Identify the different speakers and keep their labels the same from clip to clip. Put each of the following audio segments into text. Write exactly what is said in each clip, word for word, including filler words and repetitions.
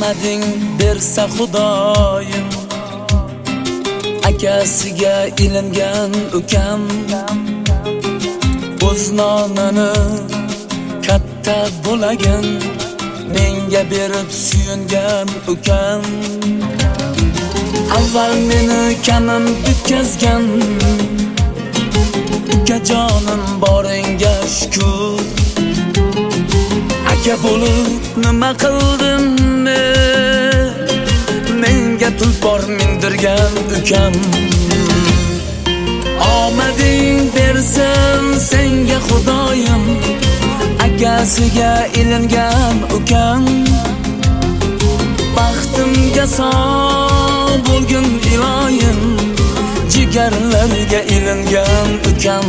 Speaker 1: omading bersa Xudoyim, akasiga ilingan ukam, o'z nonini katta bo'lagin menga berib suyungan ukam. Avval meni kamim bitkazgan ukajonim boringga shukr. Aka bo'lib nima qildim men, menga tulpor mindirgan ukam. Omading bersin senga Xudoyim, akasiga ilingan ukam. Baxtimga sog' bo'lgin iloyim, jigarlarga ilingan ukam.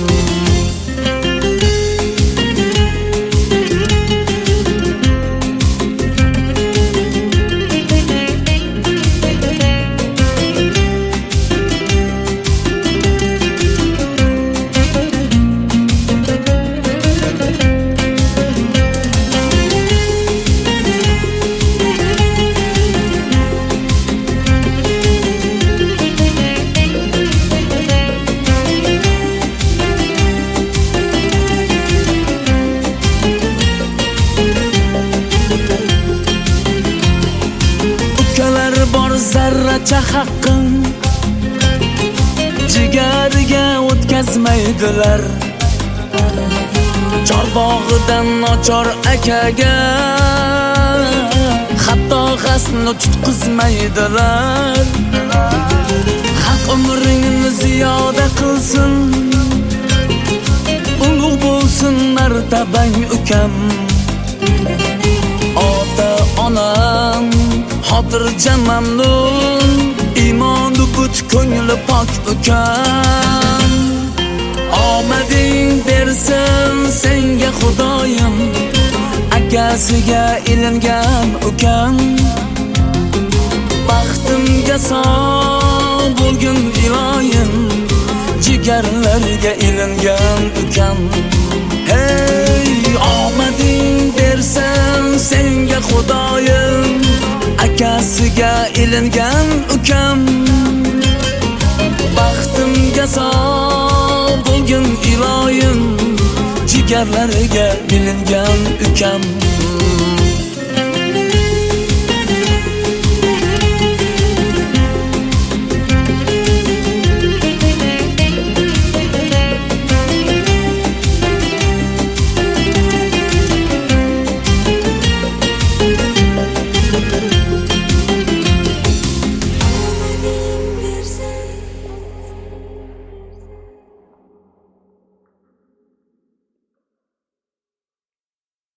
Speaker 1: Zarracha haqqim jigariga o'tkazmaydilar. Chorbog'idan nochor akaga hatto qasdni tutqizmaydilar. Haq umringni ziyoda qilsin, ulug' bo'lsin martabang ukam. Ota onam xotirjam mamnun, iymoni but ko'ngli pok ukam. Omading bersin senga Xudoyim, akasiga ilingan ukam. Baxtimga sog' bo'lgin iloyim, jigarlarga ilingan ukam. Hey, omading bersin senga Xudoyim, akasiga ilingan ukam. Baxtimga sog' bo'lgin iloyim, jigarlariga ilingan ukam.